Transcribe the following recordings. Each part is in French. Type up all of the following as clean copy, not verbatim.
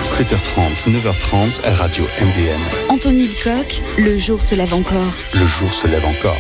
7h30, 9h30, Radio MDM. Anthony Lecoq, le jour se lève encore. Le jour se lève encore.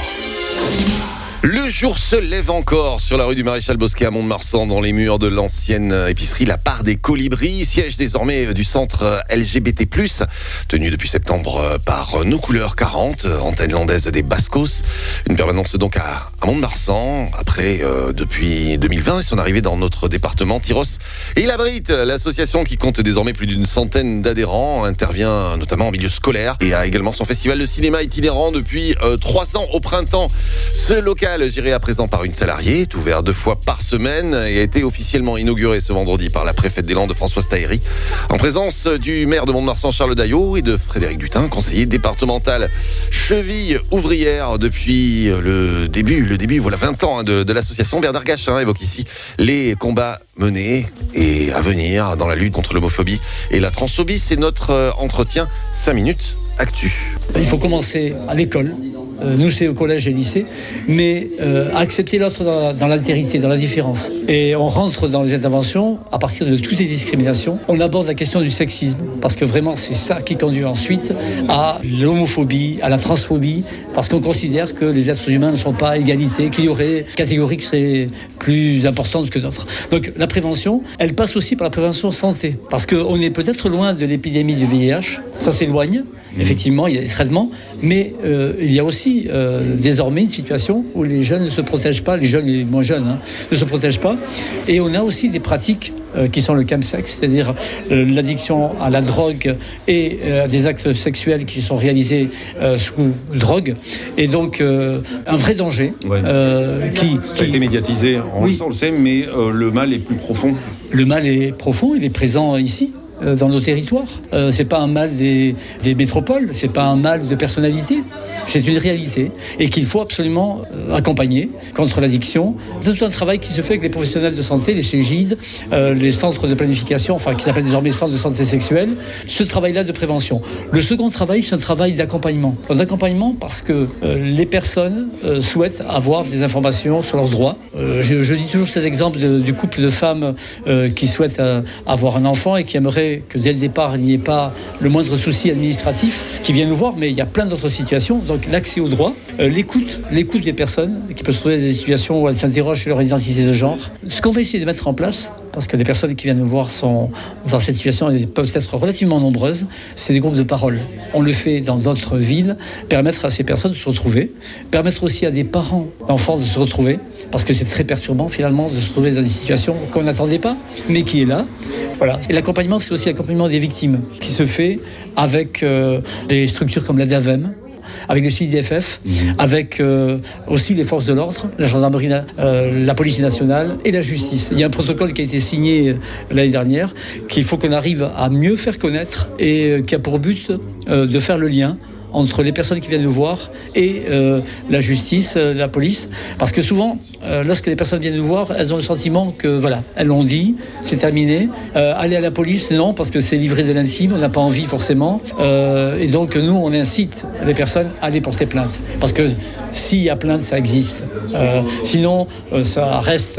Le jour se lève encore sur la rue du Maréchal Bosquet à Mont-de-Marsan, dans les murs de l'ancienne épicerie La Part des Colibris, siège désormais du centre LGBT+, tenu depuis septembre par Nos Couleurs 40, antenne landaise des Bascos. Une permanence donc à Mont-de-Marsan, après depuis 2020 et son arrivée dans notre département. Tyros et il abrite l'association qui compte désormais plus d'une centaine d'adhérents, intervient notamment en milieu scolaire et a également son festival de cinéma itinérant depuis 3 ans au printemps. Ce local, géré à présent par une salariée, est ouvert 2 fois par semaine et a été officiellement inauguré ce vendredi par la préfète des Landes, Françoise Tahéry, en présence du maire de Mont-de-Marsan, Charles Daillot, et de Frédéric Dutin, conseiller départemental cheville ouvrière depuis le début, voilà 20 ans de l'association. Bernard Gachin évoque ici les combats menés et à venir dans la lutte contre l'homophobie et la transphobie. C'est notre entretien 5 minutes actu. Il faut commencer à l'école. Nous, c'est au collège et lycée, mais accepter l'autre dans l'altérité, dans la différence. Et on rentre dans les interventions à partir de toutes les discriminations. On aborde la question du sexisme, parce que vraiment, c'est ça qui conduit ensuite à l'homophobie, à la transphobie, parce qu'on considère que les êtres humains ne sont pas à égalité, qu'il y aurait catégories qui seraient plus importantes que d'autres. Donc la prévention, elle passe aussi par la prévention santé, parce qu'on est peut-être loin de l'épidémie du VIH, ça s'éloigne. Effectivement, il y a des traitements, mais il y a aussi désormais une situation où les jeunes ne se protègent pas, les jeunes et les moins jeunes ne se protègent pas. Et on a aussi des pratiques qui sont le chemsex, c'est-à-dire l'addiction à la drogue et à des actes sexuels qui sont réalisés sous drogue. Et donc, un vrai danger. Ouais. Ça a été médiatisé, on le sait, mais le mal est plus profond. Le mal est profond, il est présent ici, dans nos territoires. C'est pas un mal des métropoles, c'est pas un mal de personnalité. C'est une réalité et qu'il faut absolument accompagner contre l'addiction. C'est tout un travail qui se fait avec les professionnels de santé, les CEGID, les centres de planification, qui s'appellent désormais centres de santé sexuelle. Ce travail-là de prévention. Le second travail, c'est un travail d'accompagnement. D'accompagnement parce que les personnes souhaitent avoir des informations sur leurs droits. Je dis toujours cet exemple du couple de femmes qui souhaitent avoir un enfant et qui aimeraient que dès le départ, il n'y ait pas le moindre souci administratif, qui viennent nous voir, mais il y a plein d'autres situations. Donc l'accès aux droits, l'écoute des personnes qui peuvent se trouver dans des situations où elles s'interrogent sur leur identité de genre. Ce qu'on va essayer de mettre en place, parce que les personnes qui viennent nous voir sont dans cette situation, elles peuvent être relativement nombreuses, c'est des groupes de parole. On le fait dans d'autres villes, permettre à ces personnes de se retrouver, permettre aussi à des parents d'enfants de se retrouver, parce que c'est très perturbant finalement de se retrouver dans des situations qu'on n'attendait pas, mais qui est là. Voilà. Et l'accompagnement, c'est aussi l'accompagnement des victimes, qui se fait avec des structures comme la DAVEM, avec le CIDFF, avec aussi les forces de l'ordre, la gendarmerie, la police nationale et la justice. Il y a un protocole qui a été signé l'année dernière, qu'il faut qu'on arrive à mieux faire connaître et qui a pour but de faire le lien entre les personnes qui viennent nous voir et la justice, la police. Parce que souvent, lorsque les personnes viennent nous voir, elles ont le sentiment que, voilà, elles l'ont dit, c'est terminé. Aller à la police, non, parce que c'est livré de l'intime, on n'a pas envie forcément. Et donc, nous, on incite les personnes à aller porter plainte. Parce que s'il y a plainte, ça existe. Sinon, ça reste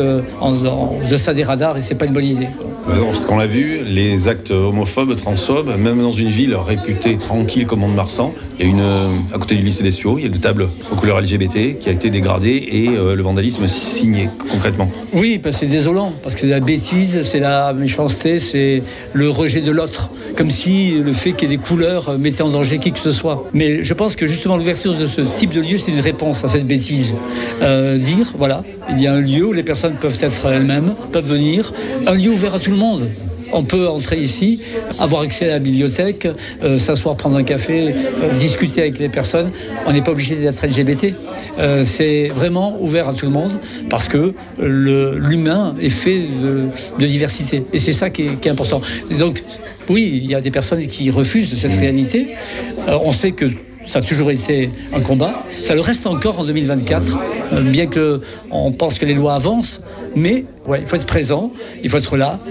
en deçà des radars et c'est pas une bonne idée. Parce qu'on l'a vu, les actes homophobes, transphobes, même dans une ville réputée tranquille comme Mont-de-Marsan, il y a à côté du lycée d'Espio, il y a une table aux couleurs LGBT qui a été dégradée et le vandalisme signé concrètement. Oui, c'est désolant, parce que c'est la bêtise, c'est la méchanceté, c'est le rejet de l'autre, comme si le fait qu'il y ait des couleurs mettait en danger qui que ce soit. Mais je pense que justement l'ouverture de ce type de lieu, c'est une réponse à cette bêtise. Dire, voilà, il y a un lieu où les personnes peuvent être elles-mêmes, peuvent venir, un lieu ouvert à tout le monde. On peut entrer ici, avoir accès à la bibliothèque, s'asseoir, prendre un café, discuter avec les personnes. On n'est pas obligé d'être LGBT. C'est vraiment ouvert à tout le monde parce que l'humain est fait de diversité. Et c'est ça qui est important. Et donc, oui, il y a des personnes qui refusent cette réalité. On sait que ça a toujours été un combat. Ça le reste encore en 2024, bien qu'on pense que les lois avancent. Mais ouais, il faut être présent, il faut être là.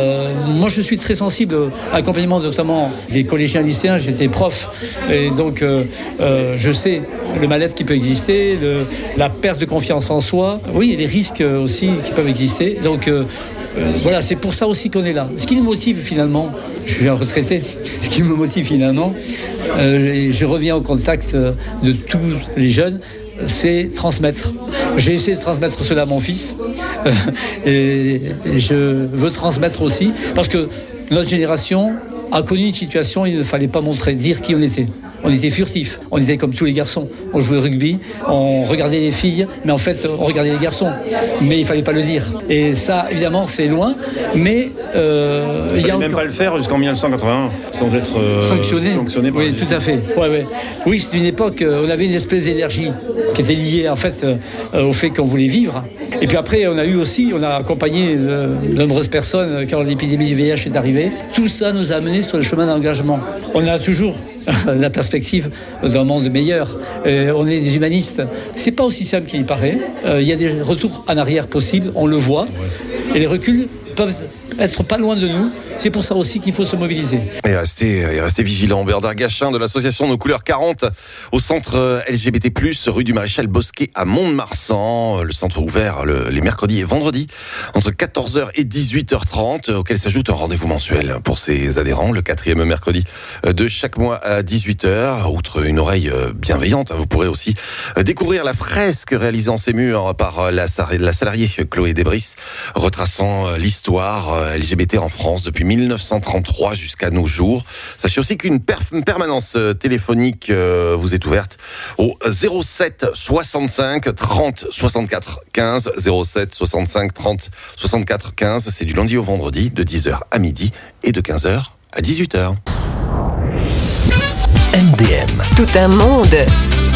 Moi, je suis très sensible à l'accompagnement, notamment des collégiens lycéens. J'étais prof, et donc je sais le mal-être qui peut exister, la perte de confiance en soi. Oui, et les risques aussi qui peuvent exister. Donc Voilà, c'est pour ça aussi qu'on est là. Ce qui nous motive finalement, je suis un retraité, ce qui me motive finalement, et je reviens au contact de tous les jeunes, c'est transmettre. J'ai essayé de transmettre cela à mon fils et je veux transmettre aussi parce que notre génération a connu une situation où il ne fallait pas dire qui on était. On était furtifs, on était comme tous les garçons. On jouait au rugby, on regardait les filles, mais en fait, on regardait les garçons. Mais il fallait pas le dire. Et ça, évidemment, c'est loin, mais il n'y a même pas le faire jusqu'en 1981, sans être sanctionné par oui, tout à fait. Ouais. Oui, c'est une époque, on avait une espèce d'énergie qui était liée, en fait, au fait qu'on voulait vivre. Et puis après, on a accompagné de nombreuses personnes quand l'épidémie du VIH est arrivée. Tout ça nous a amenés sur le chemin d'engagement. On a toujours la perspective d'un monde meilleur. On est des humanistes. C'est pas aussi simple qu'il y paraît. Il y a des retours en arrière possibles, on le voit. Et les reculs peuvent être pas loin de nous. C'est pour ça aussi qu'il faut se mobiliser. Et restez vigilants. Bernard Gachin de l'association Nos Couleurs 40 au centre LGBT+, rue du Maréchal Bosquet à Mont-de-Marsan. Le centre ouvert les mercredis et vendredis entre 14h et 18h30, auquel s'ajoute un rendez-vous mensuel pour ses adhérents, le 4e mercredi de chaque mois à 18h. Outre une oreille bienveillante, vous pourrez aussi découvrir la fresque réalisée en ces murs par la salariée Chloé Desbris, retraçant l'histoire LGBT en France depuis 1933 jusqu'à nos jours. Sachez aussi qu'une permanence téléphonique vous est ouverte au 07 65 30 64 15. 07 65 30 64 15. C'est du lundi au vendredi de 10h à midi et de 15h à 18h. MDM. Tout un monde.